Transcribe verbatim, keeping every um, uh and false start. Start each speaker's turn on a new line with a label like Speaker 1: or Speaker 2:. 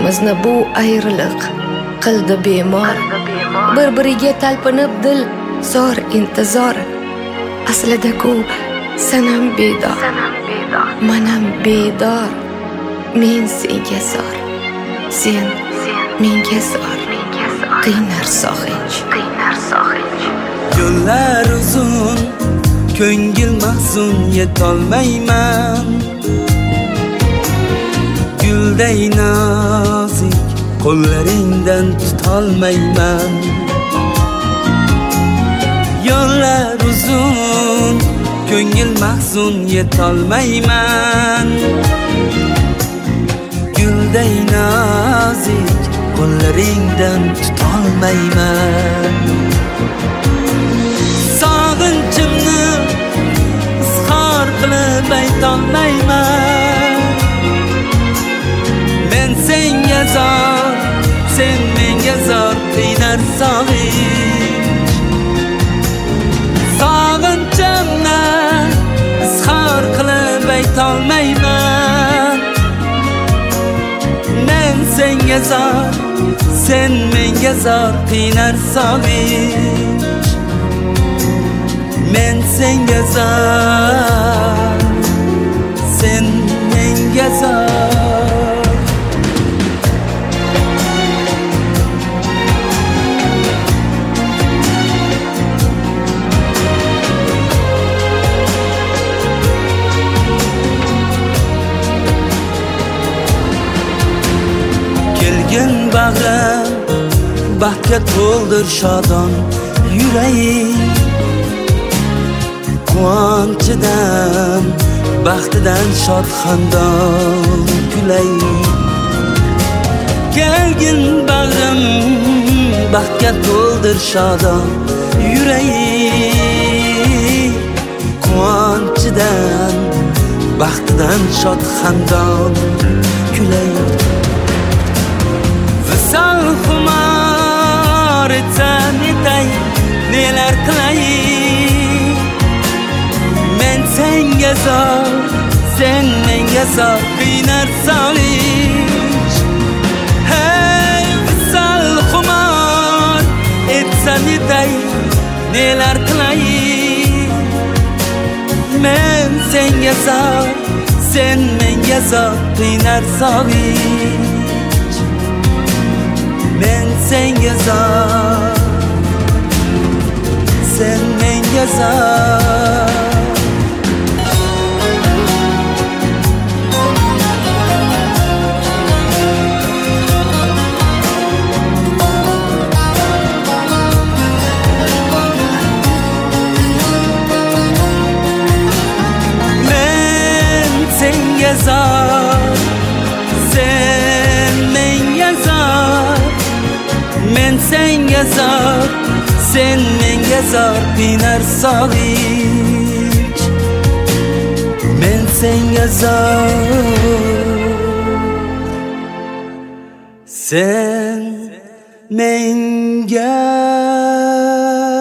Speaker 1: ikkalamizni bu ayriliq qildi bemor. Bir-biriga talpinib dil zor intizor. Aslida ku sanam bedor, manam bedor. Men senga zor, sen menga zor. Qiynar sog'inch, qiynar sog'inch.
Speaker 2: Yo'llar uzun, ko'ngil mahzun, yetolmayman. Gulday nozik qo'llaringdan tutolmayman. Yo'llar uzun, ko'ngil mahzun, yetolmayman. Gulday nozik qo'llaringdan tutolmayman. Sog'inchimni izhor qilib aytolmayman. Men senga zor, sen menga zor, qiynar sog'inch. Sog'inchimni izhor qilib aytolmayman. Men senga zor, sen menga zor, qiynar sog'inch. Men senga zor, sen menga zor. Kelgin bag'rim, baxtga to'ldir shodon yuragim. Quvonchidan, baxtidan shod xandon kulay. Kelgin bag'rim, baxtga to'ldir shodon yuragim. Quvonchidan, baxtidan shod xandon kulay. Visol xumor etsan etay, nelar qilay. Men senga zor, sen menga zor, qiynar sog'inch. Hey, visol xumor etsan etay, nelar qilay. Men senga zor, sen menga zor, qiynar sog'inch. Men senga zor, sen menga zor. Men senga zor, sen menga zor. Men senga zor, sen menga zor, qiynar sog'inch. Men senga zor, sen menga